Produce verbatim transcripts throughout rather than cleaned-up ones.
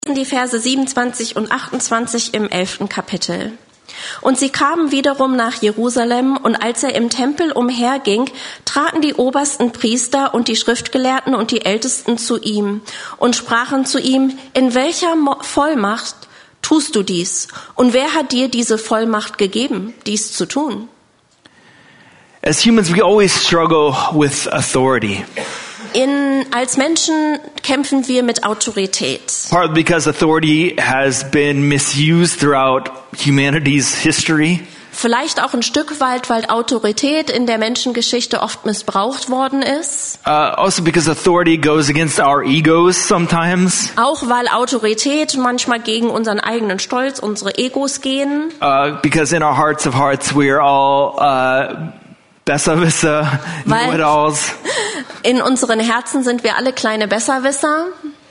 Die Verse siebenundzwanzig und achtundzwanzig im elften Kapitel. Und sie kamen wiederum nach Jerusalem, und als er im Tempel umherging, traten die obersten Priester und die Schriftgelehrten und die Ältesten zu ihm und sprachen zu ihm: In welcher Vollmacht tust du dies? Und wer hat dir diese Vollmacht gegeben, dies zu tun? As humans, we always struggle with authority. In, als Menschen kämpfen wir mit Autorität. Partly because authority has been misused throughout humanity's history. Vielleicht auch ein Stück weit, weil Autorität in der Menschengeschichte oft missbraucht worden ist. Uh, also because authority goes against our egos sometimes. Auch weil Autorität manchmal gegen unseren eigenen Stolz, unsere Egos gehen. Uh, because in our hearts of hearts we are all uh, Besserwisser, know-it-alls. In unseren Herzen sind wir alle kleine Besserwisser.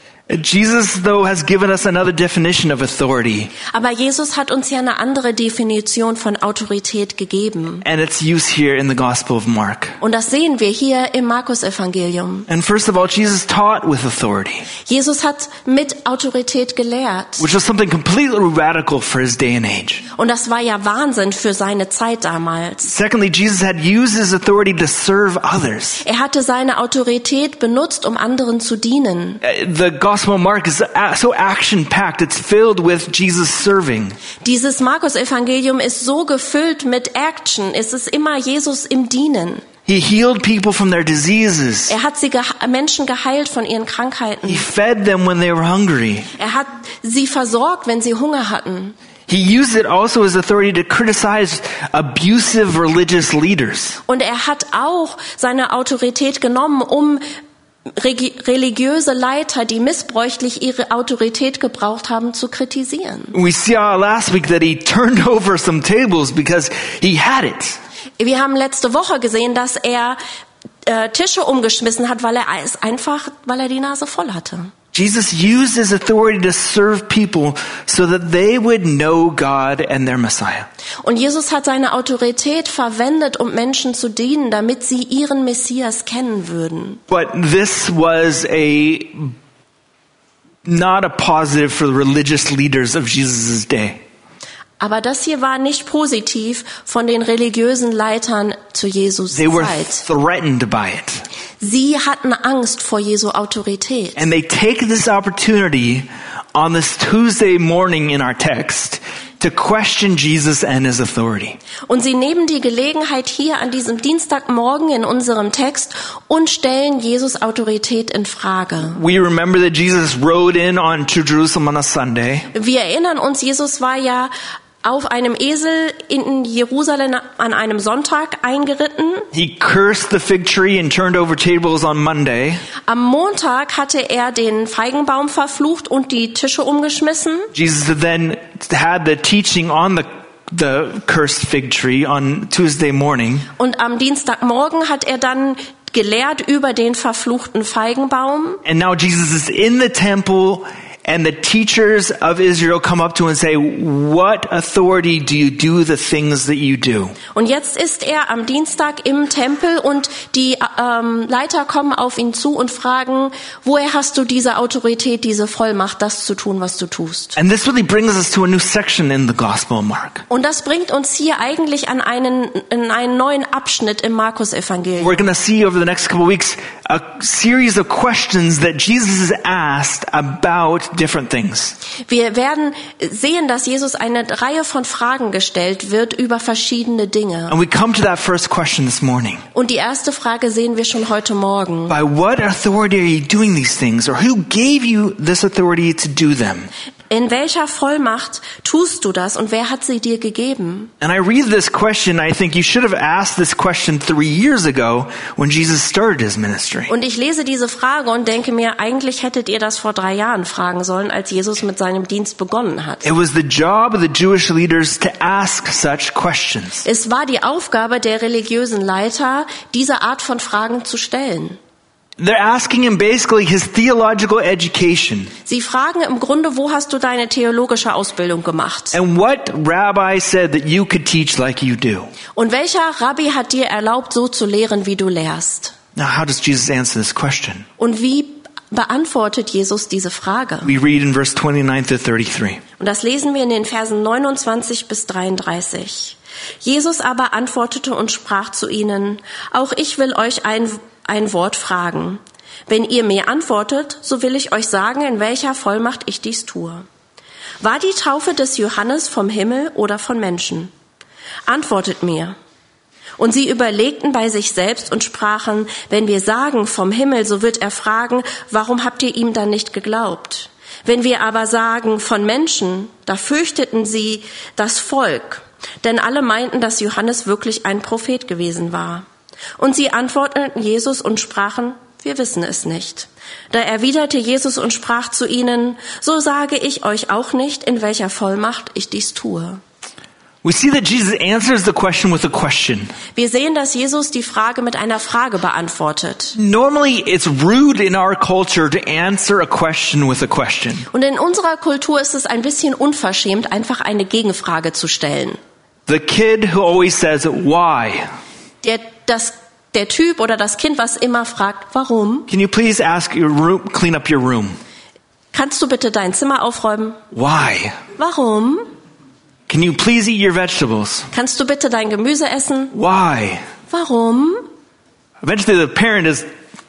Jesus, though, has given us another definition of authority. Aber Jesus hat uns ja eine andere Definition von Autorität gegeben. And it's used here in the Gospel of Mark. Und das sehen wir hier im Markus-Evangelium. And first of all, Jesus taught with authority. Jesus hat mit Autorität gelehrt. Which was something completely radical for his day and age. Und das war ja Wahnsinn für seine Zeit damals. Secondly, Jesus had used his authority to serve others. Er hatte seine Autorität benutzt, um anderen zu dienen. The Gospel of Mark is so action-packed. It's filled with Jesus serving. Dieses Markus-Evangelium ist so gefüllt mit Action. Es ist immer Jesus im Dienen. He healed people from their diseases. Er hat sie geha- Menschen geheilt von ihren Krankheiten. He fed them when they were hungry. Er hat sie versorgt, wenn sie Hunger hatten. He used it also as authority to criticize abusive religious leaders. Und er hat auch seine Autorität genommen, um religiöse Leiter, die missbräuchlich ihre Autorität gebraucht haben, zu kritisieren. We saw last week that he turned over some tables because he had it. Wir haben letzte Woche gesehen, dass er äh, Tische umgeschmissen hat, weil er es einfach, weil er die Nase voll hatte. Jesus used his authority to serve people so that they would know God and their Messiah. Und Jesus hat seine Autorität verwendet, um Menschen zu dienen, damit sie ihren Messias kennen würden. But this was a not a positive for the religious leaders of Jesus' day. Aber das hier war nicht positiv von den religiösen Leitern zu Jesus' They were Zeit. threatened by it. Sie hatten Angst vor Jesu Autorität. And they take this opportunity on this Tuesday morning in our text to question Jesus and his authority. Und sie nehmen die Gelegenheit hier an diesem Dienstagmorgen in unserem Text und stellen Jesus Autorität in Frage. We remember that Jesus rode in on to Jerusalem on a Sunday. Wir erinnern uns, Jesus war ja auf einem Esel in Jerusalem an einem Sonntag eingeritten. He cursed the fig tree and turned over tables on Monday. Am Montag hatte er den Feigenbaum verflucht und die Tische umgeschmissen. Jesus then had the teaching on the the cursed fig tree on Tuesday morning. Und am Dienstagmorgen hat er dann gelehrt über den verfluchten Feigenbaum. And now Jesus is in the temple. And the teachers of Israel come up to him and say, what authority do you do the things that you do? Und jetzt ist er am Dienstag im Tempel und die ähm, Leiter kommen auf ihn zu und fragen, woher hast du diese Autorität, diese Vollmacht, das zu tun, was du tust? And this really brings us to a new section in the Gospel of Mark. Und das bringt uns hier eigentlich an einen, in einen neuen Abschnitt im Markus-Evangelium. We're going to see over the next couple of weeks a series of questions that Jesus has asked about different things. Wir werden sehen, dass Jesus eine Reihe von Fragen gestellt wird über verschiedene Dinge. And we come to that first question this morning. Und die erste Frage sehen wir schon heute Morgen. By what authority are you doing these things? Or who gave you this authority to do them? In welcher Vollmacht tust du das und wer hat sie dir gegeben? And I read this question, I think you should have asked this question three years ago when Jesus started his ministry. Und ich lese diese Frage und denke mir, eigentlich hättet ihr das vor drei Jahren fragen sollen, als Jesus mit seinem Dienst begonnen hat. It was the job of the Jewish leaders to ask such questions. Es war die Aufgabe der religiösen Leiter, diese Art von Fragen zu stellen. They're asking him basically his theological education. Sie fragen im Grunde, wo hast du deine theologische Ausbildung gemacht? And what rabbi said that you could teach like you do? Und welcher Rabbi hat dir erlaubt, so zu lehren, wie du lehrst? Now, how does Jesus answer this question? Und wie beantwortet Jesus diese Frage. We read in verse twenty-nine to thirty-three. Und das lesen wir in den Versen neunundzwanzig bis dreiunddreißig. Jesus aber antwortete und sprach zu ihnen, auch ich will euch ein, ein Wort fragen. Wenn ihr mir antwortet, so will ich euch sagen, in welcher Vollmacht ich dies tue. War die Taufe des Johannes vom Himmel oder von Menschen? Antwortet mir. Und sie überlegten bei sich selbst und sprachen, wenn wir sagen vom Himmel, so wird er fragen, warum habt ihr ihm dann nicht geglaubt? Wenn wir aber sagen von Menschen, da fürchteten sie das Volk, denn alle meinten, dass Johannes wirklich ein Prophet gewesen war. Und sie antworteten Jesus und sprachen, wir wissen es nicht. Da erwiderte Jesus und sprach zu ihnen, so sage ich euch auch nicht, in welcher Vollmacht ich dies tue. We see that Jesus answers the question with a question. Wir sehen, dass Jesus die Frage mit einer Frage beantwortet. Normally, it's rude in our culture to answer a question with a question. Und in unserer Kultur ist es ein bisschen unverschämt, einfach eine Gegenfrage zu stellen. The kid who always says, why? Der, das, der Typ oder das Kind, was immer fragt, warum? Can you please ask your room, clean up your room? Kannst du bitte dein Zimmer aufräumen? Why? Warum? Can you please eat your vegetables? Kannst du bitte dein Gemüse essen? Why? Warum? Eventually the parent is,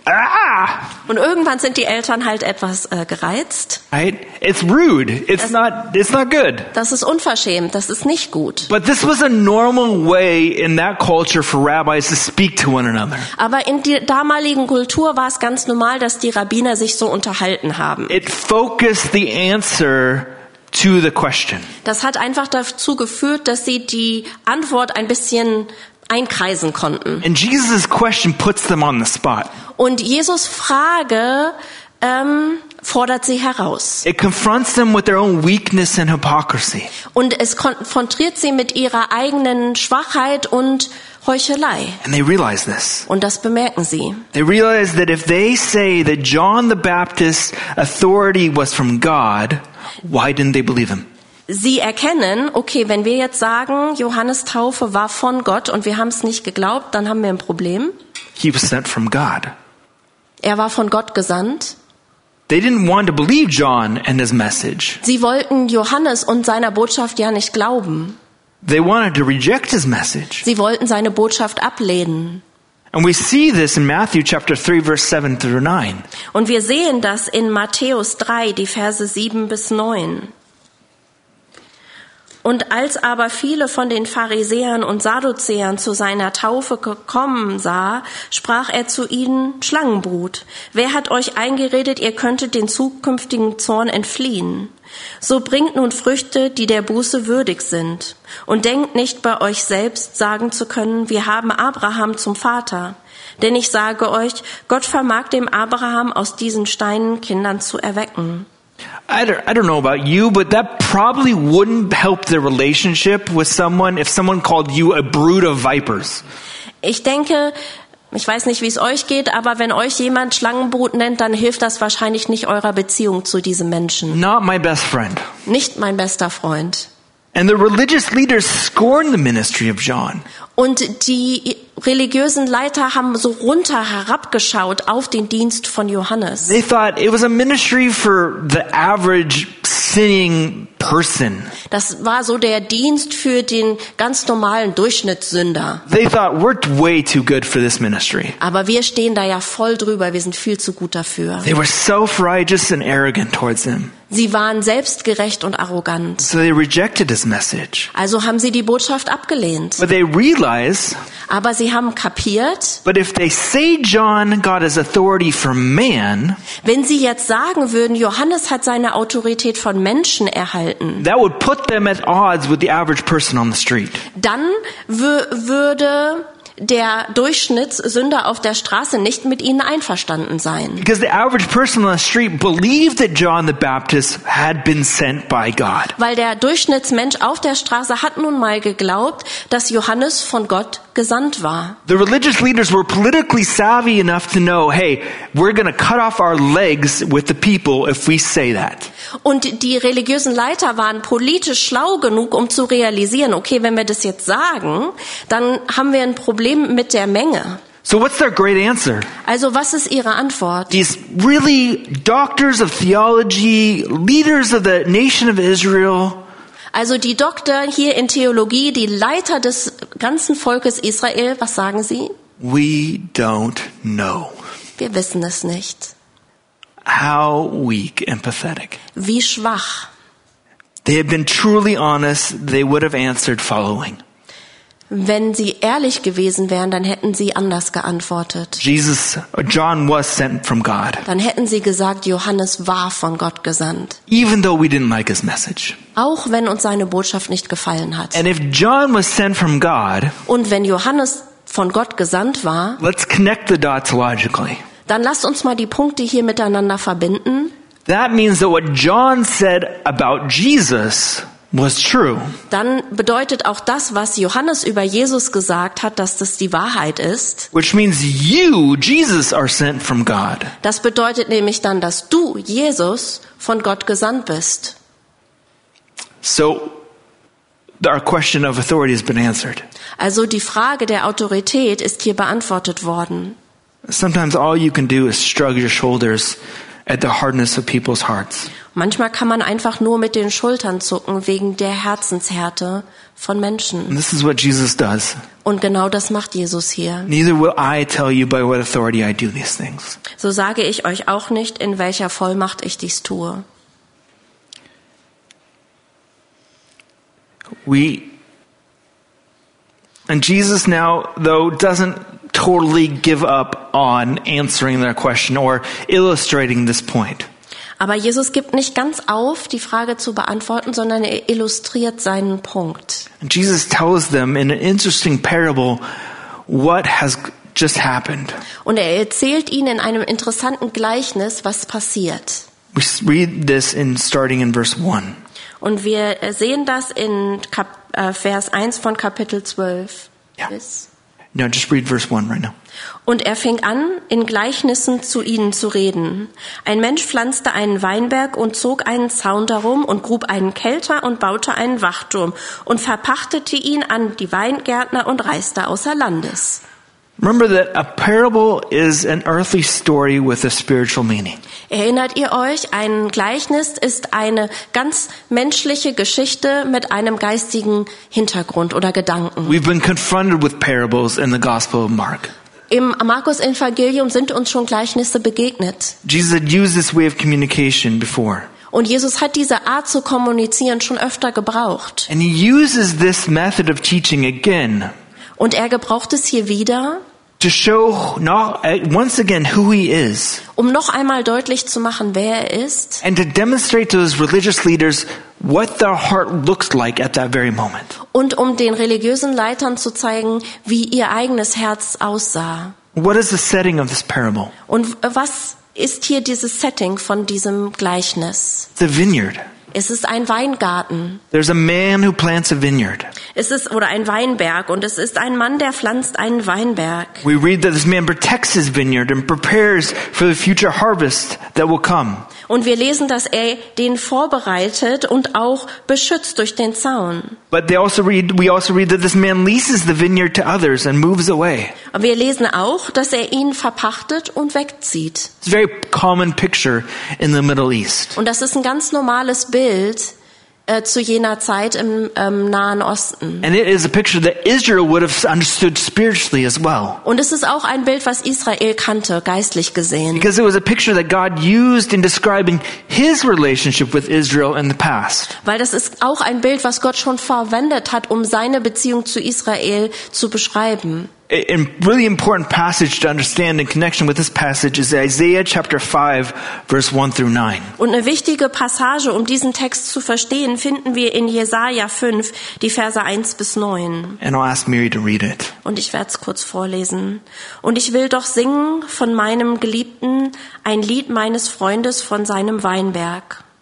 ah! Und irgendwann sind die Eltern halt etwas äh, gereizt. Right? It's rude. It's Das- not, it's not good. Das ist unverschämt, das ist nicht gut. But this was a normal way in that culture for rabbis to speak to one another. Aber in der damaligen Kultur war es ganz normal, dass die Rabbiner sich so unterhalten haben. It focused the answer to the question. Das hat einfach dazu geführt, dass sie die Antwort ein bisschen einkreisen konnten. And Jesus' question puts them on the spot. Und Jesus' Frage ähm, fordert sie heraus. It confronts them with their own weakness and hypocrisy. Und es konfrontiert sie mit ihrer eigenen Schwachheit und Heuchelei. And they realize this. Und das bemerken sie. They realize that if they say that John the Baptist's authority was from God, why didn't they believe him? Sie erkennen, okay, wenn wir jetzt sagen, Johannes Taufe war von Gott und wir haben es nicht geglaubt, dann haben wir ein Problem. He was sent from God. Er war von Gott gesandt. They didn't want to believe John and his message. Sie wollten Johannes und seiner Botschaft ja nicht glauben. They wanted to reject his message. Sie wollten seine Botschaft ablehnen. And we see this in Matthew chapter three, verse seven through nine. Und wir sehen das in Matthäus drei, die Verse sieben bis neun. Und als aber viele von den Pharisäern und Sadduzäern zu seiner Taufe gekommen sah, sprach er zu ihnen, Schlangenbrut, wer hat euch eingeredet, ihr könntet den zukünftigen Zorn entfliehen? So bringt nun Früchte, die der Buße würdig sind. Und denkt nicht bei euch selbst sagen zu können, wir haben Abraham zum Vater. Denn ich sage euch, Gott vermag dem Abraham aus diesen Steinen Kindern zu erwecken. I don't, I don't know about you, but that probably wouldn't help the relationship with someone if someone called you a brood of vipers. Ich denke, ich weiß nicht, wie es euch geht, aber wenn euch jemand Schlangenbrut nennt, dann hilft das wahrscheinlich nicht eurer Beziehung zu diesem Menschen. Not my best friend. Nicht mein bester Freund. And the religious leaders scorned the ministry of John. Und die religiösen Leiter haben so runter herabgeschaut auf den Dienst von Johannes. They thought it was a ministry for the average sinning person. Das war so der Dienst für den ganz normalen Durchschnittssünder. They thought we're way too good for this ministry. Aber wir stehen da ja voll drüber, wir sind viel zu gut dafür. They were self-righteous and arrogant towards him. Sie waren selbstgerecht und arrogant. So they rejected his message. Also haben sie die Botschaft abgelehnt. But they realized, Aber sie haben kapiert, but if they say John got his authority from man, wenn sie jetzt sagen würden, Johannes hat seine Autorität von Menschen erhalten, that would put them at odds with the average person on the street. dann wür- würde der Durchschnittssünder auf der Straße nicht mit ihnen einverstanden sein. Because the average person on the street believed that John the Baptist had been sent by God. Weil der Durchschnittsmensch auf der Straße hat nun mal geglaubt, dass Johannes von Gott gesandt war. The religious leaders were politically savvy enough to know, hey, we're going to cut off our legs with the people if we say that. Und die religiösen Leiter waren politisch schlau genug, um zu realisieren, okay, wenn wir das jetzt sagen, dann haben wir ein Problem mit der Menge. So what's their great answer? Also was ist ihre Antwort? These really doctors of theology, leaders of the nation of Israel, Also die Doktor hier in Theologie, die Leiter des ganzen Volkes Israel, was sagen sie? we don't know. Wir wissen es nicht. How weak and pathetic. Wie schwach. They had been truly honest, they would have answered following. Wenn sie ehrlich gewesen wären, dann hätten sie anders geantwortet. Jesus, John was sent from God. Dann hätten sie gesagt, Johannes war von Gott gesandt. Even though we didn't like his message. Auch wenn uns seine Botschaft nicht gefallen hat. And if John was sent from God, Und wenn Johannes von Gott gesandt war, let's connect the dots logically. dann lasst uns mal die Punkte hier miteinander verbinden. That means that what John said about Jesus was true. Dann bedeutet auch das, was Johannes über Jesus gesagt hat, dass das die Wahrheit ist. Which means you, Jesus, are sent from God. Das bedeutet nämlich dann, dass du, Jesus, von Gott gesandt bist. So our question of authority has been answered. Also die Frage der Autorität ist hier beantwortet worden. Sometimes all you can do is shrug your shoulders at the hardness of people's hearts. Manchmal kann man einfach nur mit den Schultern zucken wegen der Herzenshärte von And Menschen. this is what Jesus does. Und genau das macht Jesus hier. Neither will I tell you by what authority I do these things. So sage ich euch auch nicht, in welcher Vollmacht ich dies tue. We, and Jesus now, though, doesn't totally give up on answering their question or illustrating this point. Aber Jesus gibt nicht ganz auf, die Frage zu beantworten, sondern er illustriert seinen Punkt. And Jesus tells them in an interesting parable what has just happened. Und er erzählt ihnen in einem interessanten Gleichnis, was passiert. We read this in starting in verse one. Und wir sehen das in Kap äh, Vers eins von Kapitel zwölf. Ja. Bis. No, just read verse one right now. Und er fing an, in Gleichnissen zu ihnen zu reden. Ein Mensch pflanzte einen Weinberg und zog einen Zaun darum und grub einen Kelter und baute einen Wachturm und verpachtete ihn an die Weingärtner und reiste außer Landes. Remember that a parable is an earthly story with a spiritual meaning. Erinnert ihr euch, ein Gleichnis ist eine ganz menschliche Geschichte mit einem geistigen Hintergrund oder Gedanken. We've been confronted with parables in the Gospel of Mark. Im Markus-Evangelium sind uns schon Gleichnisse begegnet. Jesus had used this way of communication before. Und Jesus hat diese Art zu kommunizieren schon öfter gebraucht. And he uses this method of teaching again Und er gebraucht es hier wieder, to show not, once again who he is um noch einmal deutlich zu machen, wer er ist and to demonstrate to those religious leaders what their heart looks like at that very moment. und um den religiösen Leitern zu zeigen, wie ihr eigenes Herz aussah. What is the setting of this parable? Und was ist hier dieses Setting von diesem Gleichnis? It's a vineyard. Es ist ein Weingarten. There's a man who plants a vineyard. Es ist oder ein Weinberg und es ist ein Mann, der pflanzt einen Weinberg. We read that this man protects his vineyard and prepares for the future harvest that will come. Und wir lesen, dass er den vorbereitet und auch beschützt durch den Zaun. But they also read, we also read that this man leases the vineyard to others and moves away. Aber wir lesen auch, dass er ihn verpachtet und wegzieht. It's a very common picture in the Middle East. Und das ist ein ganz normales Bild äh, zu jener Zeit im ähm, Nahen Osten. And it is a picture that Israel would have understood spiritually as well. Und es ist auch ein Bild, was Israel kannte, geistlich gesehen. Because it was a picture that God used in describing his relationship with Israel in the past. Weil das ist auch ein Bild, was Gott schon verwendet hat, um seine Beziehung zu Israel zu beschreiben. A really important passage to understand in connection with this passage is Isaiah chapter five, verse one through nine. Und eine wichtige Passage, um diesen Text zu verstehen, finden wir in Jesaja fünf, die Verse eins bis neun. And I'll ask Mary to read it. Und ich werde es kurz vorlesen. Und ich will doch singen von meinem Geliebten, ein Lied meines Freundes von seinem Weinberg.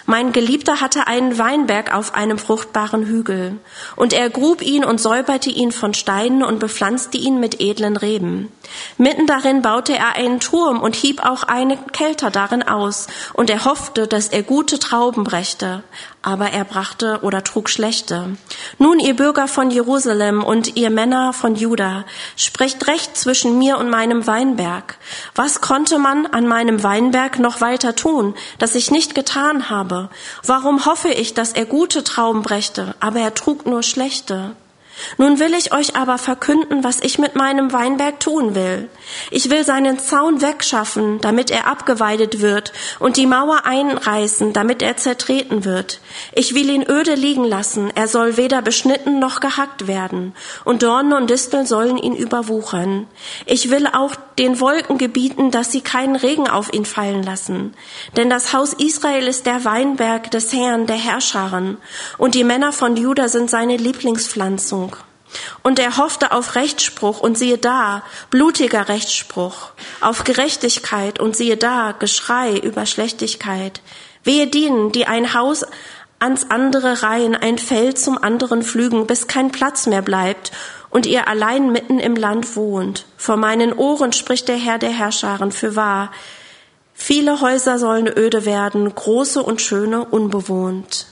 Mein Geliebter hatte einen Weinberg auf einem fruchtbaren Hügel. Und er grub ihn und säuberte ihn von Steinen und bepflanzte ihn mit edlen Reben. Mitten darin baute er einen Turm und hieb auch einen Kelter darin aus. Und er hoffte, dass er gute Trauben brächte. Aber er brachte oder trug schlechte. Nun, ihr Bürger von Jerusalem und ihr Männer von Juda, sprecht recht zwischen mir und meinem Weinberg. Was konnte man an meinem Weinberg noch weiter tun, das ich nicht getan habe? Warum hoffe ich, dass er gute Trauben brächte, aber er trug nur schlechte? Nun will ich euch aber verkünden, was ich mit meinem Weinberg tun will. Ich will seinen Zaun wegschaffen, damit er abgeweidet wird, und die Mauer einreißen, damit er zertreten wird. Ich will ihn öde liegen lassen, er soll weder beschnitten noch gehackt werden, und Dornen und Disteln sollen ihn überwuchern. Ich will auch den Wolken gebieten, dass sie keinen Regen auf ihn fallen lassen. Denn das Haus Israel ist der Weinberg des Herrn, der Herrscharen, und die Männer von Juda sind seine Lieblingspflanzung. Und er hoffte auf Rechtsspruch, und siehe da, blutiger Rechtsspruch, auf Gerechtigkeit, und siehe da, Geschrei über Schlechtigkeit. Wehe denen, die ein Haus ans andere reihen, ein Feld zum anderen pflügen, bis kein Platz mehr bleibt, und ihr allein mitten im Land wohnt. Vor meinen Ohren spricht der Herr der Herrscharen fürwahr. Viele Häuser sollen öde werden, große und schöne unbewohnt.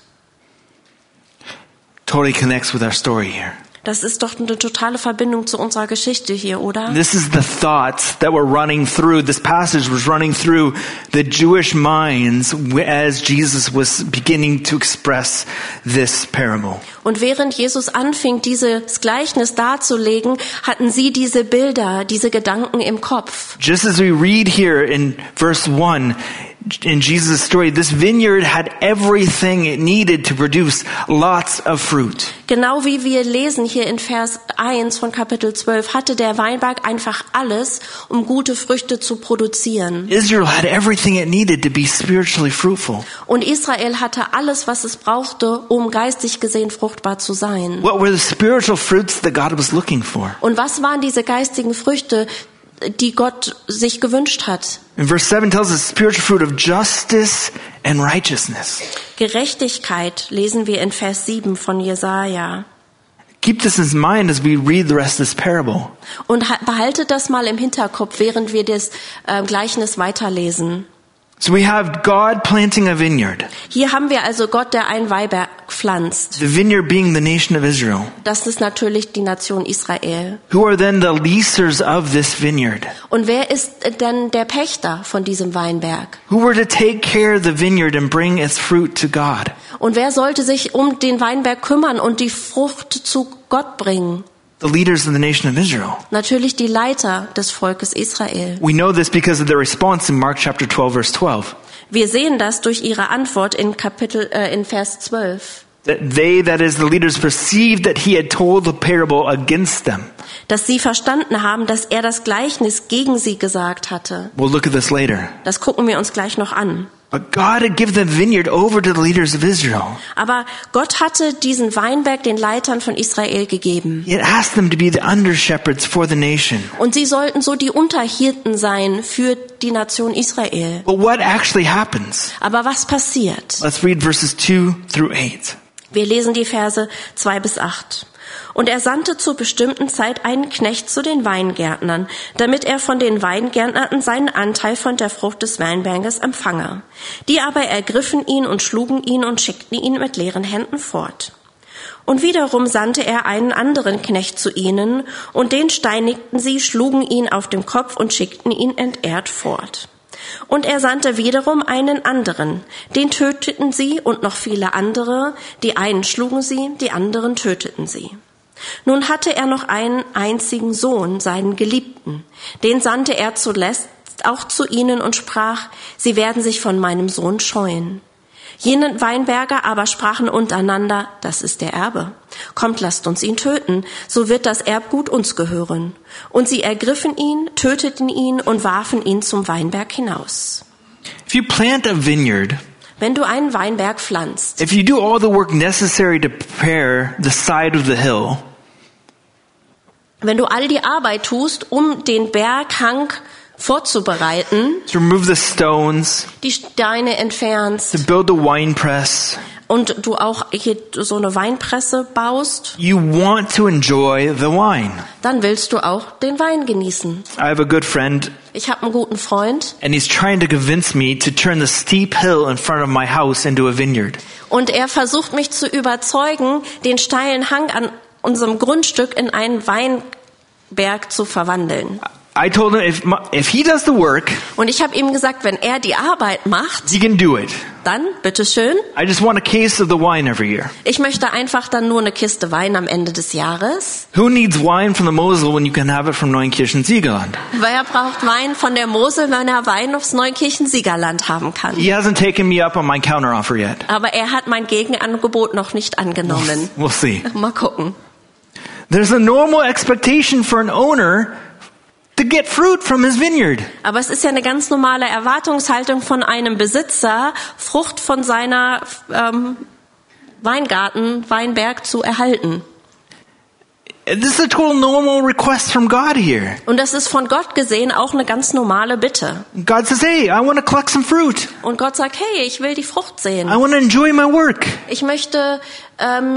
Totally connects with our story here. Das ist doch eine totale Verbindung zu unserer Geschichte hier, oder? This is the thoughts that were running through, this passage was running through the Jewish minds as Jesus was beginning to express this parable. Und während Jesus anfing, dieses Gleichnis darzulegen, hatten sie diese Bilder, diese Gedanken im Kopf. Just as we read here in verse one, in Jesus' story, this vineyard had everything it needed to produce lots of fruit. Genau wie wir lesen hier in Vers eins von Kapitel zwölf, hatte der Weinberg einfach alles, um gute Früchte zu produzieren. Israel had everything it needed to be spiritually fruitful. Und Israel hatte alles, was es brauchte, um geistig gesehen fruchtbar zu sein. What were the spiritual fruits that God was looking for? Und was waren diese geistigen Früchte, die Gott sich gewünscht hat? In verse seven tells us spiritual fruit of justice and righteousness. Gerechtigkeit lesen wir in Vers sieben von Jesaja. Keep this in mind as we read the rest of this parable. Und behaltet das mal im Hinterkopf, während wir das äh, Gleichnis weiterlesen. So we have God planting a vineyard. Hier haben wir also Gott, der einen Weinberg pflanzt. The vineyard being the nation of Israel. Das ist natürlich die Nation Israel. Who are then the leasers of this vineyard? Und wer ist denn der Pächter von diesem Weinberg? Who were to take care of the vineyard and bring its fruit to God? Und wer sollte sich um den Weinberg kümmern und die Frucht zu Gott bringen? The leaders of the nation of Israel. Natürlich die Leiter des Volkes Israel. We know this because of their response in Mark chapter twelve verse twelve. Wir sehen das durch ihre Antwort in Kapitel äh, in Vers zwölf. That they, that is the leaders, perceived that he had told the parable against them. Dass sie verstanden haben, dass er das Gleichnis gegen sie gesagt hatte. We'll look at this later. Das gucken wir uns gleich noch an. But God had given the vineyard over to the leaders of Israel. Aber Gott hatte diesen Weinberg den Leitern von Israel gegeben. He had asked them to be the under shepherds for the nation. Und sie sollten so die Unterhirten sein für die Nation Israel. But what actually happens? Aber was passiert? Let's read verses two through eight. Wir lesen die Verse zwei bis acht. Und er sandte zur bestimmten Zeit einen Knecht zu den Weingärtnern, damit er von den Weingärtnern seinen Anteil von der Frucht des Weinberges empfange. Die aber ergriffen ihn und schlugen ihn und schickten ihn mit leeren Händen fort. Und wiederum sandte er einen anderen Knecht zu ihnen, und den steinigten sie, schlugen ihn auf den Kopf und schickten ihn entehrt fort. Und er sandte wiederum einen anderen, den töteten sie, und noch viele andere, die einen schlugen sie, die anderen töteten sie. Nun hatte er noch einen einzigen Sohn, seinen Geliebten. Den sandte er zuletzt auch zu ihnen und sprach, sie werden sich von meinem Sohn scheuen. Jene Weinberger aber sprachen untereinander, das ist der Erbe. Kommt, lasst uns ihn töten, so wird das Erbgut uns gehören. Und sie ergriffen ihn, töteten ihn und warfen ihn zum Weinberg hinaus. If you plant a vineyard, wenn du einen Weinberg pflanzt, if you do all the work necessary to prepare the side of the hill, wenn du all die Arbeit tust, um den Berghang vorzubereiten, to remove the stones, die Steine entfernst to build a wine press. und du auch hier so eine Weinpresse baust, You want to enjoy the wine. dann willst du auch den Wein genießen. I have a good friend, Ich habe einen guten Freund and he's trying to convince me to turn the steep hill in front of my house into a vineyard. und er versucht mich zu überzeugen, den steilen Hang an unserem Grundstück in einen Weinberg zu verwandeln. I told him if my, if he does the work, Und ich habe ihm gesagt, wenn er die Arbeit macht, he can do it. dann bitteschön. I just want a case of the wine every year. Ich möchte einfach dann nur eine Kiste Wein am Ende des Jahres. Who needs wine from the Mosel when you can have it from Neunkirchen-Siegerland? Wer braucht Wein von der Mosel, wenn er Wein aufs Neukirchen-Siegerland haben kann? He hasn't taken me up on my counteroffer yet. Aber er hat mein Gegenangebot noch nicht angenommen. We'll see. Mal gucken. There's a normal expectation for an owner to get fruit from his vineyard. Aber es ist ja eine ganz normale Erwartungshaltung von einem Besitzer, Frucht von seiner ähm, Weingarten, Weinberg zu erhalten. This is a total normal request from God here. Und das ist von Gott gesehen auch eine ganz normale Bitte. God says, hey, I want to collect some fruit. Und Gott sagt, hey, ich will die Frucht I sehen. want to enjoy my work. Ich möchte ähm,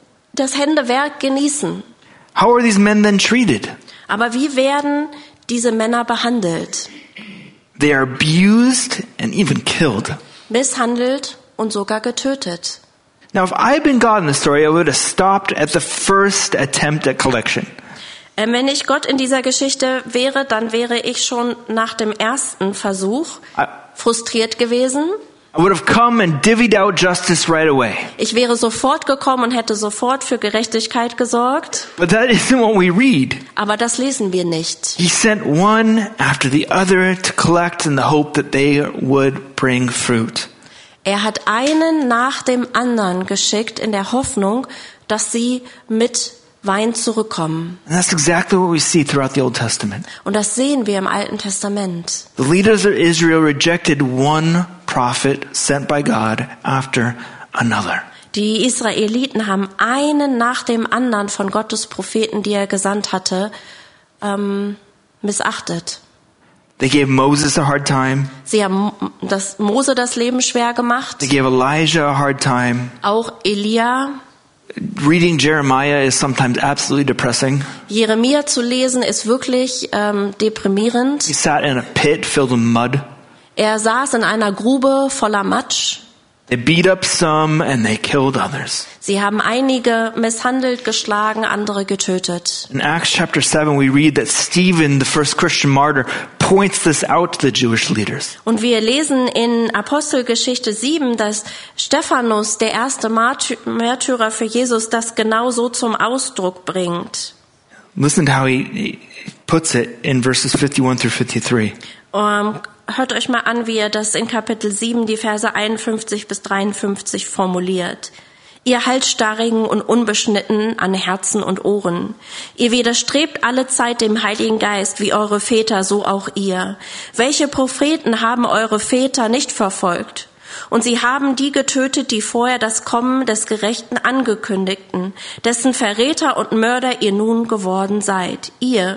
das Händewerk genießen. How are these men then treated? Aber wie werden diese Männer behandelt? They are abused and even killed. Misshandelt und sogar getötet. Now, if I'd been God in the story, I would have stopped at the first attempt at collection. Ähm, wenn ich Gott in dieser Geschichte wäre, dann wäre ich schon nach dem ersten Versuch I, frustriert gewesen. I would have come and divvied out justice right away. Ich wäre sofort gekommen und hätte sofort für Gerechtigkeit gesorgt. But that isn't what we read. Aber das lesen wir nicht. He sent one after the other to collect in the hope that they would bring fruit. Er hat einen nach dem anderen geschickt in der Hoffnung, dass sie mit Wein zurückkommen. And that's exactly what we see throughout the Old Testament. Und das sehen wir im Alten Testament. The leaders of Israel rejected one prophet sent by God after another. Die Israeliten haben einen nach dem anderen von Gottes Propheten, die er gesandt hatte, ähm, missachtet. They gave Moses a hard time. Sie haben das Mose das Leben schwer gemacht. They gave Elijah a hard time. Auch Elia. Reading Jeremiah is sometimes absolutely depressing. Jeremia zu lesen ist wirklich ähm, deprimierend. He sat in a pit filled with mud. Er saß in einer Grube voller Matsch. They beat up some and they killed others. Sie haben einige misshandelt, geschlagen, andere getötet. In Acts chapter seven, we read that Stephen, the first Christian martyr, points this out to the Jewish leaders. Und wir lesen in Apostelgeschichte sieben, dass Stephanus, der erste Märtyrer für Jesus, das genau so zum Ausdruck bringt. Listen to how he, he puts it in verses fifty-one through fifty-three. Um, hört euch mal an, wie er das in Kapitel sieben, die Verse einundfünfzig bis dreiundfünfzig formuliert. Ihr Halsstarrigen und Unbeschnitten an Herzen und Ohren. Ihr widerstrebt alle Zeit dem Heiligen Geist, wie eure Väter, so auch ihr. Welche Propheten haben eure Väter nicht verfolgt? Und sie haben die getötet, die vorher das Kommen des Gerechten angekündigten, dessen Verräter und Mörder ihr nun geworden seid. Ihr,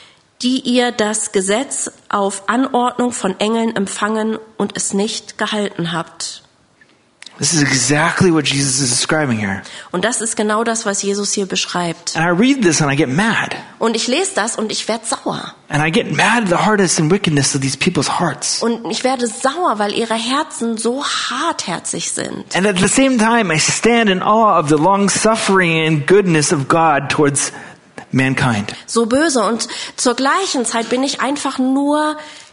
die ihr das Gesetz auf Anordnung von Engeln empfangen und es nicht gehalten habt. This is exactly what Jesus is describing here. Und das ist genau das, was Jesus hier beschreibt. And I read this and I get mad. Und ich lese das und ich werde sauer. And I get mad at the hardness and wickedness of these people's hearts. Und ich werde sauer, weil ihre Herzen so hartherzig sind. And at the same time, I stand in awe of the long suffering and goodness of God towards mankind. So böse. Und zur gleichen Zeit bin ich einfach nur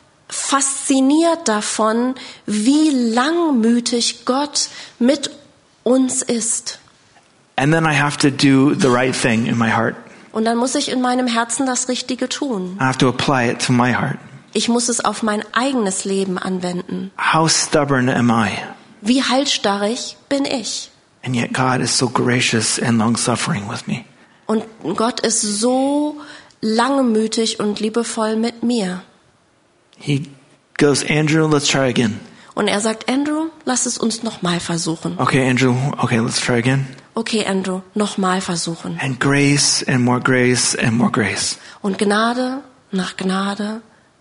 fasziniert davon, wie langmütig Gott mit uns ist. And then I have to do the right thing in my heart. Und dann muss ich in meinem Herzen das Richtige tun. I have to apply it to my heart. Ich muss es auf mein eigenes Leben anwenden. How stubborn am I? Wie halsstarrig bin ich? And yet God is so gracious and long-suffering with me. Und Gott ist so langmütig und liebevoll mit mir. He goes, Andrew, let's try again. Und er sagt, Andrew, lass es uns nochmal versuchen. Okay, Andrew, okay, let's try again. Okay, Andrew, nochmal versuchen. And grace and more grace and more grace. Und Gnade nach Gnade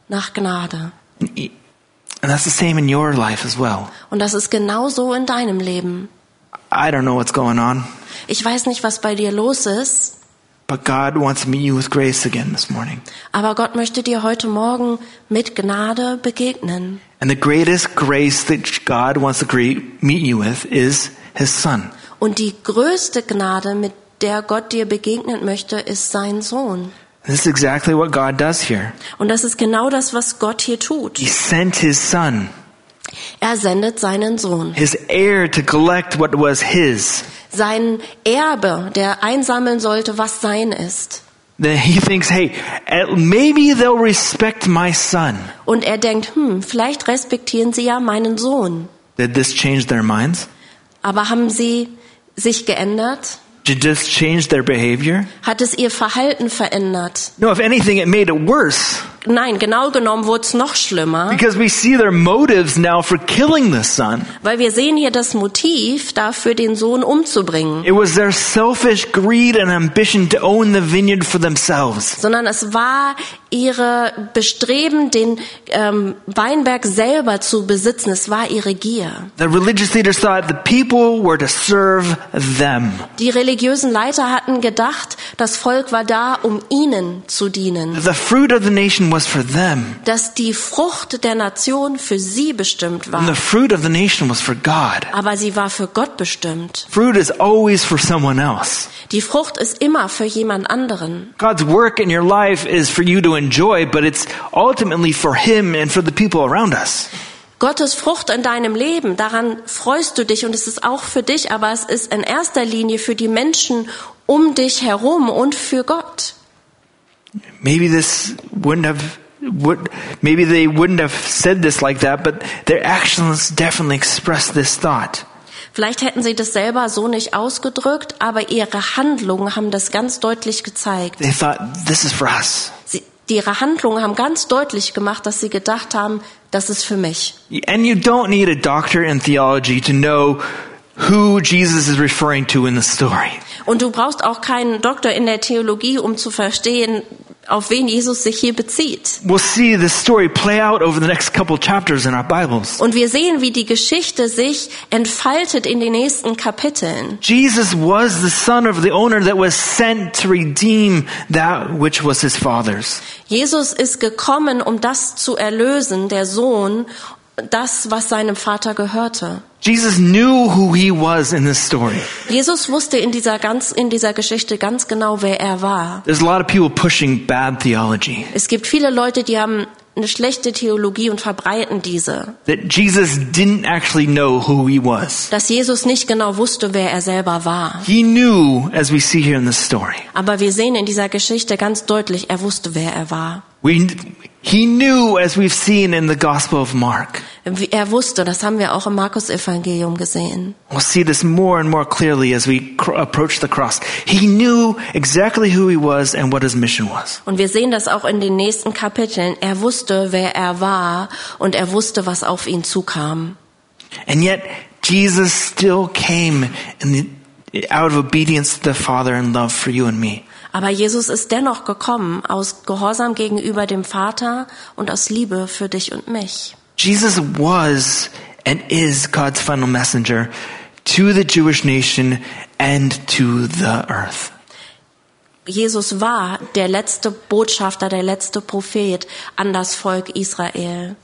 nach Gnade. And that's the same in your life as well. Und das ist genauso in deinem Leben. I don't know what's going on, Ich weiß nicht, was bei dir los ist, but God wants to meet you with grace again this morning. aber Gott möchte dir heute Morgen mit Gnade begegnen. And the greatest grace that God wants to greet, meet you with is His Son. Und die größte Gnade, mit der Gott dir begegnen möchte, ist sein Sohn. This is exactly what God does here. Und das ist genau das, was Gott hier tut. He sent His Son, Er sendet seinen Sohn, His heir, to collect what was His. sein Erbe, der einsammeln sollte, was sein ist. Then He thinks, hey, maybe they'll respect my Son. Und er denkt, hm, vielleicht respektieren sie ja meinen Sohn. Did this change their minds? Aber haben sie sich geändert? Did this change their behavior? Hat es ihr Verhalten verändert? No, if anything, it made it worse. Nein, genau genommen wurde es noch schlimmer, Because we see their motives now for killing the Son. weil wir sehen hier das Motiv dafür, den Sohn umzubringen. It was their selfish greed and ambition to own the vineyard for themselves. Sondern es war ihre Bestreben, den ähm, Weinberg selber zu besitzen. Es war ihre Gier. The religious leaders thought the people were to serve them. Die religiösen Leiter hatten gedacht, das Volk war da, um ihnen zu dienen. The fruit of the nation was for them. Dass die Frucht der Nation für sie bestimmt And the war. fruit of the nation was for God. Aber sie war für Gott bestimmt. Fruit is always for someone else. Die Frucht ist immer für jemand anderen. God's work in your life is for you to enjoy, but it's ultimately for Him and for the people around us. Gottes Frucht in deinem Leben, daran freust du dich und es ist auch für dich, aber es ist in erster Linie für die Menschen um dich herum und für Gott. Maybe this wouldn't have, would, maybe they wouldn't have said this like that, but their actions definitely express this thought. Vielleicht hätten sie das selber so nicht ausgedrückt, aber ihre Handlungen haben das ganz deutlich gezeigt. They thought, this is for us. Sie, ihre Handlungen haben ganz deutlich gemacht, dass sie gedacht haben, das ist für mich. And you don't need a doctor in theology to know who Jesus is referring to in the story. Und du brauchst auch keinen Doktor in der Theologie, um zu verstehen, auf wen Jesus sich hier bezieht. We'll see this story play out over the next couple chapters in our Bibles. Und wir sehen, wie die Geschichte sich entfaltet in den nächsten Kapiteln. Jesus was the son of the owner that was sent to redeem that which was his father's. Jesus ist gekommen, um das zu erlösen, der Sohn, das, was seinem Vater gehörte. Jesus knew who he was in this story. Jesus wusste in dieser ganz, in dieser Geschichte ganz genau, wer er war. There's a lot of people pushing bad theology. Es gibt viele Leute, die haben eine schlechte Theologie und verbreiten diese. That Jesus didn't actually know who he was. Dass Jesus nicht genau wusste, wer er selber war. He knew, as we see here in this story. Aber wir sehen in dieser Geschichte ganz deutlich, er wusste, wer er war. We, he knew, as we've seen in the Gospel of Mark. Er wusste, das haben wir auch im Markus-Evangelium gesehen. We'll see this more and more clearly as we cr- approach the cross. He knew exactly who he was and what his mission was. Und wir sehen das auch in den nächsten Kapiteln. Er wusste, wer er war und er wusste, was auf ihn zukam. And yet, Jesus still came in the, out of obedience to the Father and love for you and me. Aber Jesus ist dennoch gekommen aus Gehorsam gegenüber dem Vater und aus Liebe für dich und mich. Jesus was and is God's final messenger to the Jewish nation and to the earth. Jesus war der letzte Botschafter, der letzte Prophet an das Volk Israel.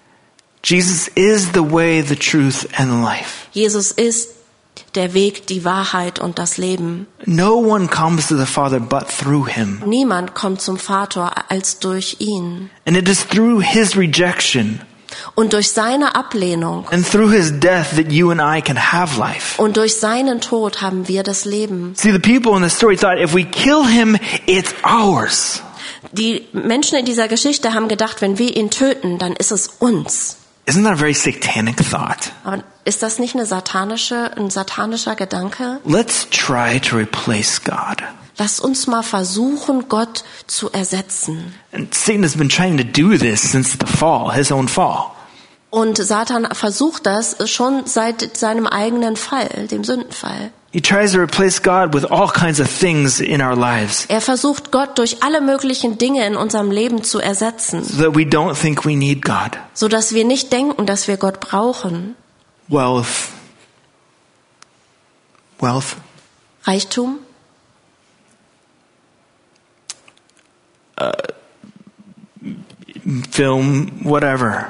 Jesus is the way, the truth, and the life. Jesus ist der Weg, die Wahrheit und das Leben. No one comes to the Father but through him. Niemand kommt zum Vater als durch ihn. And it is through his rejection Und durch seine Ablehnung and through his death that you and I can have life. und durch seinen Tod haben wir das Leben. See, the people in the story thought if we kill him, it's ours. Die Menschen in dieser Geschichte haben gedacht, wenn wir ihn töten, dann ist es uns. Isn't that a very satanic thought? Aber ist das nicht eine satanische, ein satanischer Gedanke? Let's try to replace God. Lasst uns mal versuchen, Gott zu ersetzen. And Satan has been trying to do this since the fall, his own fall. Und Satan versucht das schon seit seinem eigenen Fall, dem Sündenfall. He tries to replace God with all kinds of things in our lives Er versucht Gott durch alle möglichen Dinge in unserem Leben zu ersetzen, so that we don't think we need God. so dass wir nicht denken, dass wir Gott brauchen. Wealth. Wealth. Reichtum, Film, whatever.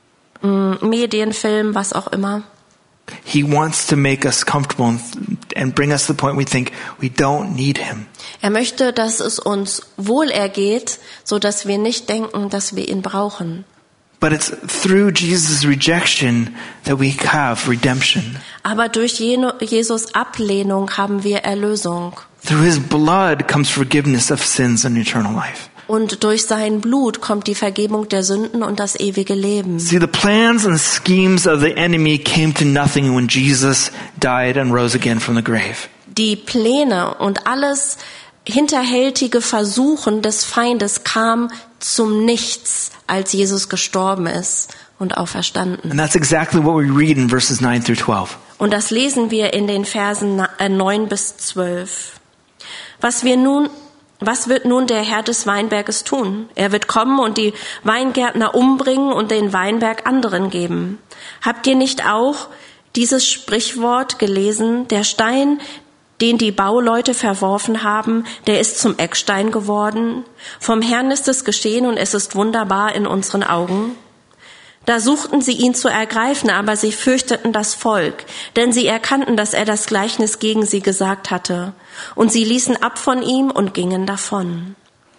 Medien, Film, was auch immer. He wants to make us comfortable and, and bring us to the point we think we don't need him. Er möchte, dass es uns wohl ergeht, so dass wir nicht denken, dass wir ihn brauchen. But it's through Jesus' rejection that we have redemption. Aber durch Jesus' Ablehnung haben wir Erlösung. Through his blood comes forgiveness of sins and eternal life. Und durch sein Blut kommt die Vergebung der Sünden und das ewige Leben. See, the plans and schemes of the enemy came to nothing when Jesus died and rose again from the grave. Die Pläne und alles hinterhältige Versuchen des Feindes kam zum Nichts, als Jesus gestorben ist und auferstanden. And that's exactly what we read in verses nine through twelve. Und das lesen wir in den Versen neun bis zwölf. Was wir nun Was wird nun der Herr des Weinberges tun? Er wird kommen und die Weingärtner umbringen und den Weinberg anderen geben. Habt ihr nicht auch dieses Sprichwort gelesen? Der Stein, den die Bauleute verworfen haben, der ist zum Eckstein geworden. Vom Herrn ist es geschehen und es ist wunderbar in unseren Augen. Da suchten sie ihn zu ergreifen, aber sie fürchteten das Volk, denn sie erkannten, dass er das Gleichnis gegen sie gesagt hatte. Und sie ließen ab von ihm und gingen davon.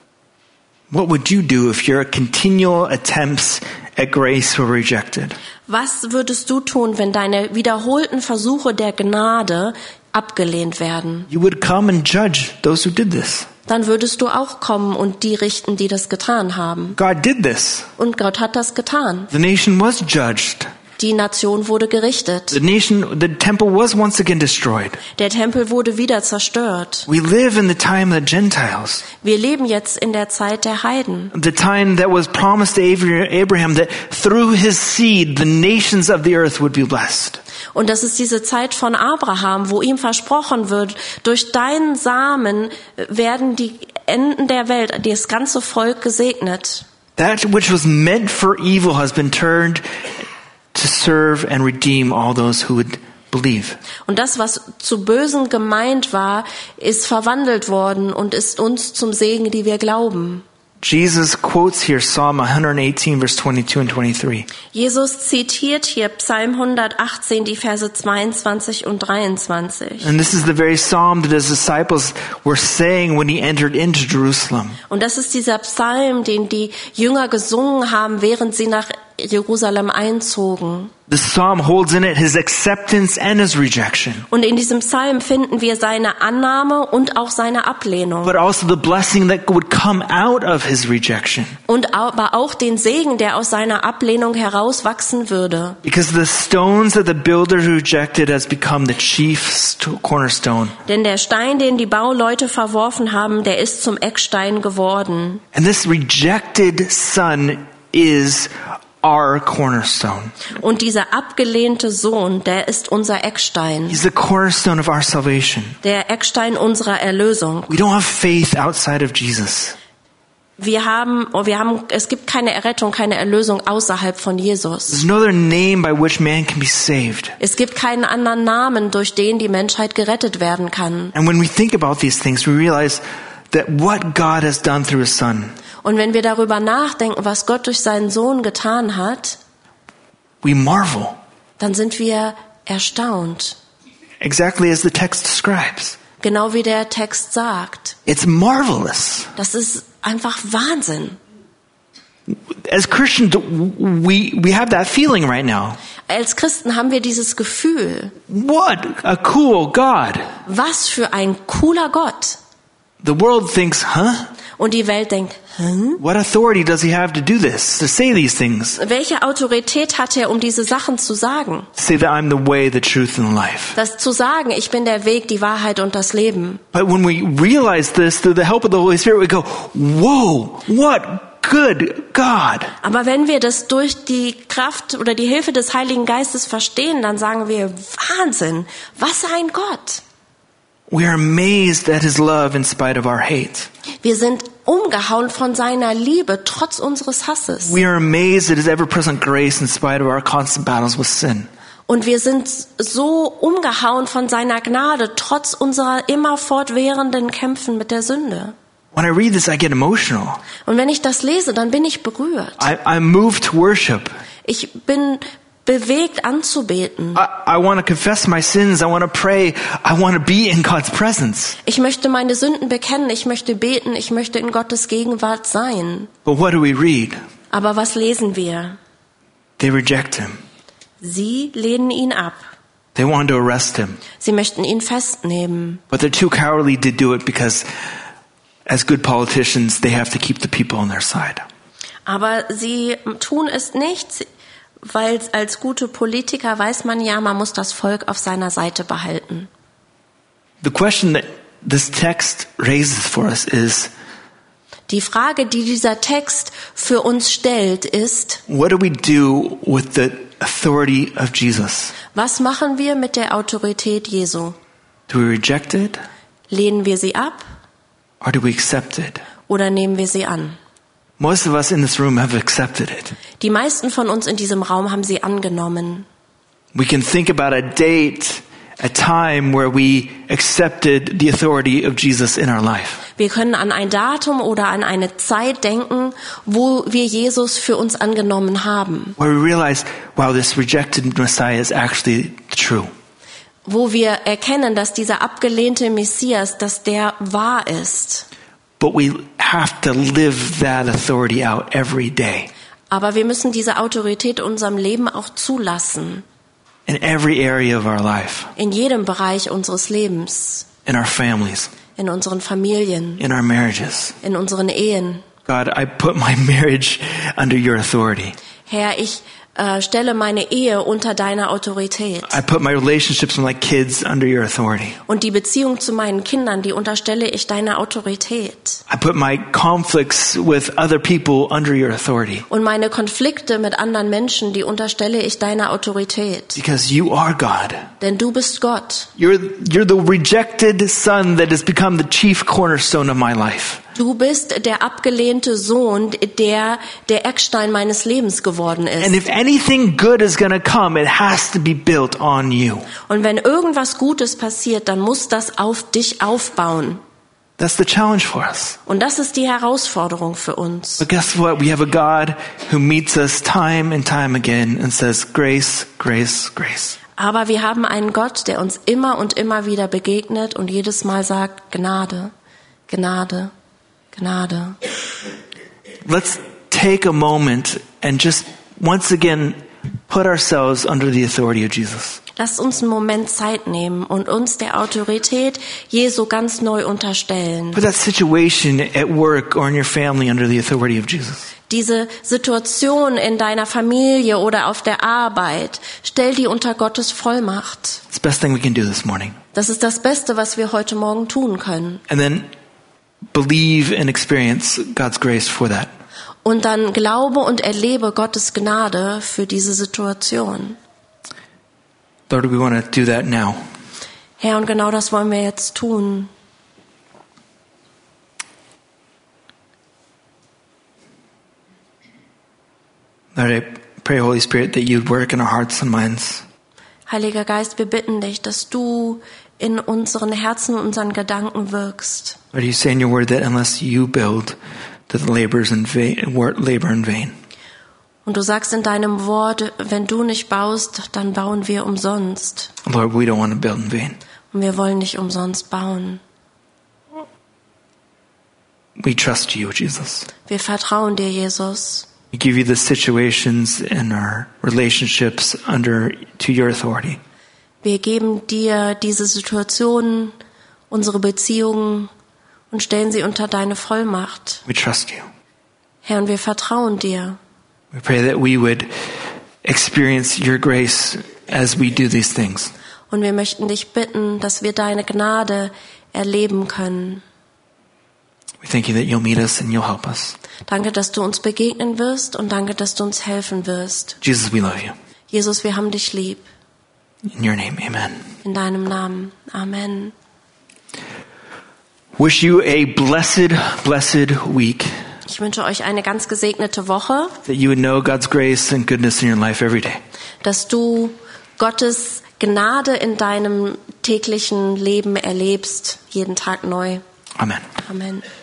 What would you do if your continual attempts at grace were rejected? Was würdest du tun, wenn deine wiederholten Versuche der Gnade abgelehnt werden? You would come and judge those who did this. Dann würdest du auch kommen und die richten, die das getan haben. God did this. Und Gott hat das getan. The nation was judged. Die Nation wurde gerichtet. The nation, the temple was once again destroyed. Der Tempel wurde wieder zerstört. We live in the time of the Gentiles. Wir leben jetzt in der Zeit der Heiden. The time that was promised to Abraham that through his seed the nations of the earth would be blessed. Und das ist diese Zeit von Abraham, wo ihm versprochen wird, durch deinen Samen werden die Enden der Welt, das ganze Volk gesegnet. That which was meant for evil has been turned to serve and redeem all those who would believe. Und das, was zu Bösen gemeint war, ist verwandelt worden und ist uns zum Segen, die wir glauben. Jesus quotes here Psalm one eighteen verse twenty-two and twenty-three. Jesus zitiert hier Psalm hundertachtzehn, die Verse zweiundzwanzig und dreiundzwanzig. And this is the very psalm that his disciples were saying when he entered into Jerusalem. Und das ist dieser Psalm, den die Jünger gesungen haben, während sie nach Jerusalem einzogen. The psalm holds in it his acceptance and his rejection. Und in diesem Psalm finden wir seine Annahme und auch seine Ablehnung. But also the blessing that would come out of his rejection. Und aber auch den Segen, der aus seiner Ablehnung herauswachsen würde. Because the stones that the builder rejected has become the chief st- cornerstone. Denn der Stein, den die Bauleute verworfen haben, der ist zum Eckstein geworden. And this rejected son is our cornerstone. Und dieser abgelehnte Sohn, der ist unser Eckstein. He's the cornerstone of our salvation. Der Eckstein unserer Erlösung. We don't have faith outside of Jesus. Wir haben, wir haben, es gibt keine Errettung, keine Erlösung außerhalb von Jesus. There's no other name by which man can be saved. Es gibt keinen anderen Namen, durch den die Menschheit gerettet werden kann. And when we think about these things, we realize that what God has done through his son. Und wenn wir darüber nachdenken, was Gott durch seinen Sohn getan hat, we marvel. Dann sind wir erstaunt. Exactly as the text describes. Genau wie der Text sagt. It's marvelous. Das ist einfach Wahnsinn. As Christians, we, we have that feeling right now. Als Christen haben wir dieses Gefühl. What a cool God. Was für ein cooler Gott. The world thinks, huh? Und die Welt denkt, hm? What authority does he have to do this, to say these things? Welche Autorität hat er, um diese Sachen zu sagen? Say that I'm the way, the truth, and the life. Das zu sagen, ich bin der Weg, die Wahrheit und das Leben. But when we realize this through the help of the Holy Spirit, we go, whoa, what good God. Aber wenn wir das durch die Kraft oder die Hilfe des Heiligen Geistes verstehen, dann sagen wir, Wahnsinn, was ein Gott. We are amazed at his love in spite of our hate. Wir sind umgehauen von seiner Liebe, trotz unseres Hasses. We are amazed at his ever-present grace in spite of our constant battles with sin. Und wir sind so umgehauen von seiner Gnade, trotz unserer immer fortwährenden Kämpfen mit der Sünde. When I read this, I get emotional. Und wenn ich das lese, dann bin ich berührt. I, I'm moved to worship. Ich bin bewegt anzubeten. I, I want to confess my sins. I want to pray. I want to be in God's presence. Ich möchte meine Sünden bekennen. Ich möchte beten. Ich möchte in Gottes Gegenwart sein. But what do we read? Aber was lesen wir? They reject him. Sie lehnen ihn ab. They want to arrest him. Sie möchten ihn festnehmen. But they're too cowardly to do it because as good politicians, they have to keep the people on their side. Aber sie tun es nicht, weil als gute Politiker weiß man ja, man muss das Volk auf seiner Seite behalten. The question that this text raises for us is, die Frage, die dieser Text für uns stellt, ist, what do we do with the authority of Jesus? Was machen wir mit der Autorität Jesu? Do we reject it? Lehnen wir sie ab? Or do we accept it? Oder nehmen wir sie an? Most of us in this room have accepted it. Die meisten von uns in diesem Raum haben sie angenommen. We can think about a date, a time where we accepted the authority of Jesus in our life. Wir können an ein Datum oder an eine Zeit denken, wo wir Jesus für uns angenommen haben. Where we realize, wow, this rejected Messiah is actually true. Wo wir erkennen, dass dieser abgelehnte Messias, dass der wahr ist. But we have to live that authority out every day. Aber wir müssen diese Autorität in unserem Leben auch zulassen. In every area of our life. In jedem Bereich unseres Lebens. In our families. In unseren Familien. In our marriages. In unseren Ehen. God, I put my marriage under your authority. Herr, ich äh, stelle meine Ehe unter deiner Autorität. I put my relationships with my kids under your authority. Und die Beziehung zu meinen Kindern, die unterstelle ich deiner Autorität. I put my conflicts with other people under your authority. Und meine Konflikte mit anderen Menschen, die unterstelle ich deiner Autorität. Because you are God. Denn du bist Gott. You're, you're the rejected son that has become the chief cornerstone of my life. Du bist der abgelehnte Sohn, der der Eckstein meines Lebens geworden ist. And if anything good is going to come, it has to be built on you. Und wenn irgendwas Gutes passiert, dann muss das auf dich aufbauen. That's the challenge for us. Und das ist die Herausforderung für uns. But guess what? We have a God who meets us time and time again and says, grace, grace, grace. Aber wir haben einen Gott, der uns immer und immer wieder begegnet und jedes Mal sagt, Gnade, Gnade, Gnade. Let's take a moment and just once again put ourselves under the authority of Jesus. Lasst uns einen Moment Zeit nehmen und uns der Autorität Jesu ganz neu unterstellen. Put that situation at work or in your family under the authority of Jesus. Diese Situation in deiner Familie oder auf der Arbeit, stell die unter Gottes Vollmacht. It's the best thing we can do this morning. Das ist das Beste, was wir heute Morgen tun können. And then believe and experience God's grace for that. Und dann glaube und erlebe Gottes Gnade für diese Situation. Lord, we want to do that now. Herr, und genau das wollen wir jetzt tun. Lord, I pray, Holy Spirit, that you'd work in our hearts and minds. Heiliger Geist, wir bitten dich, dass du in unseren Herzen und unseren Gedanken wirkst. Lord, you say in your word that unless you build, that the labors in vain, labor in vain. Und du sagst in deinem Wort, wenn du nicht baust, dann bauen wir umsonst. Lord, we don't want to build in vain. Und wir wollen nicht umsonst bauen. We trust you, Jesus. Wir vertrauen dir, Jesus. We give you the situations and our relationships under to your authority. Wir geben dir diese Situationen, unsere Beziehungen und stellen sie unter deine Vollmacht. We trust you. Herr, und wir vertrauen dir. We pray that we would experience your grace as we do these things. Und wir möchten dich bitten, dass wir deine Gnade erleben können. We thank you that you'll meet us and you'll help us. Danke, dass du uns begegnen wirst und danke, dass du uns helfen wirst. Jesus, we love you. Jesus, wir haben dich lieb. In your name, amen. In deinem Namen. Amen. Wish you a blessed, blessed week. Ich wünsche euch eine ganz gesegnete Woche, That you would know God's grace and goodness in your life every day. dass du Gottes Gnade in deinem täglichen Leben erlebst, jeden Tag neu. Amen. Amen.